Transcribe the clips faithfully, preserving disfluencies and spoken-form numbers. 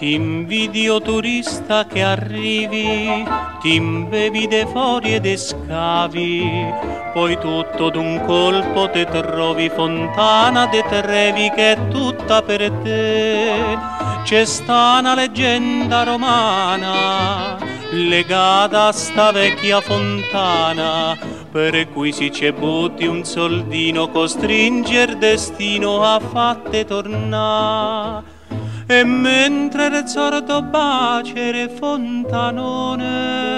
Invidio turista che arrivi, ti imbevi de fuori ed scavi, poi tutto d'un colpo te trovi fontana de Trevi che è tutta per te. C'è sta una leggenda romana legata a sta vecchia fontana, per cui si ci butti un soldino costringe il destino a fatte tornare. E mentre il sordo bacere fontanone,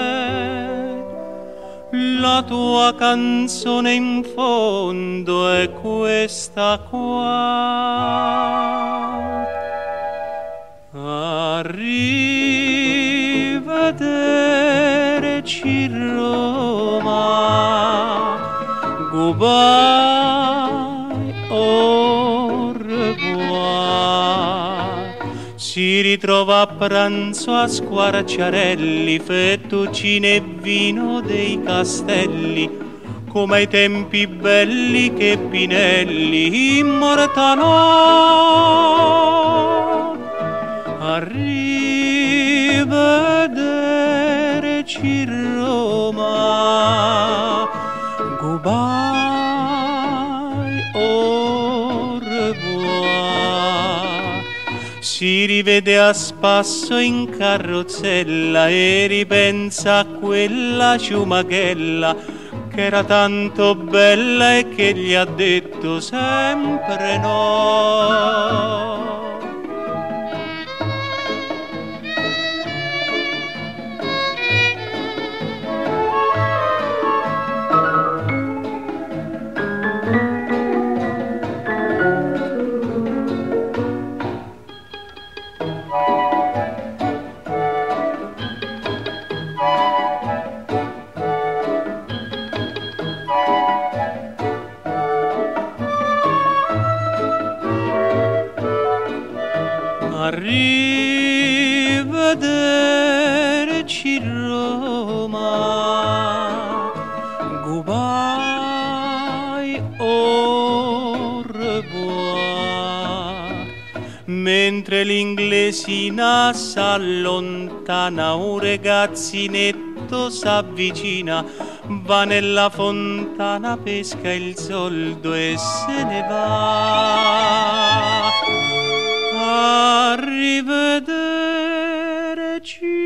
la tua canzone in fondo è questa qua. Arrivederci Roma, goodbye, au revoir. Si ritrova a pranzo a Squarciarelli, fettuccine e vino dei castelli, come ai tempi belli che Pinelli immortalò. Arrivederci Roma, goodbye, au revoir. Si rivede a spasso in carrozzella e ripensa a quella ciumachella che era tanto bella e che gli ha detto sempre no. Arrivederci Roma, goodbye, au revoir. Mentre l'inglesina s'allontana, un ragazzinetto s'avvicina, va nella fontana, pesca il soldo e se ne va. Arrivederci